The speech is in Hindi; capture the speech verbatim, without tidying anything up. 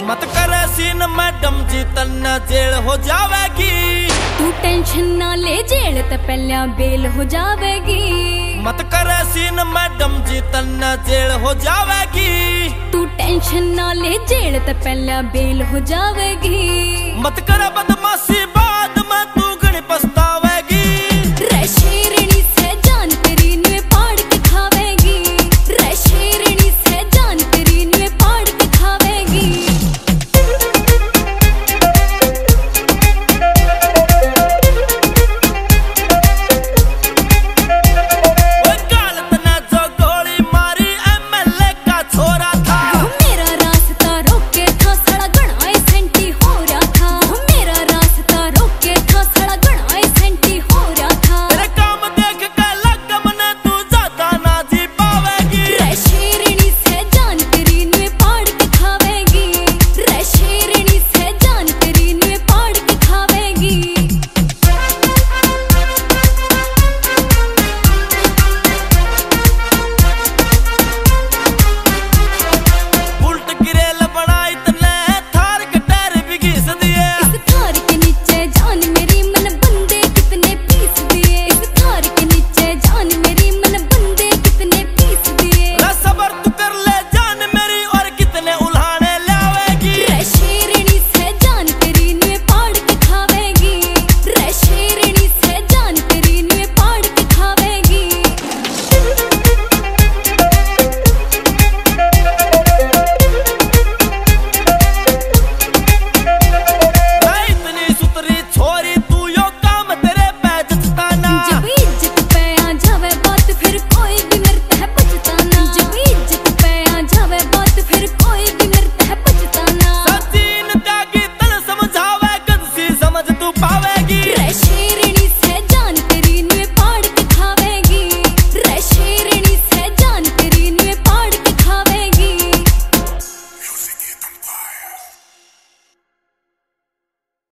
मत करे सीन मैडम जी तन्ना जेल हो जावेगी। तू टेंशन ना ले जेल ते पहला बेल हो जावेगी। मत करे सीन मैडम जी तन्ना जेल हो जावेगी। तू टेंशन ना ले जेल ते पहला बेल हो जावेगी। मत करे बदमाशी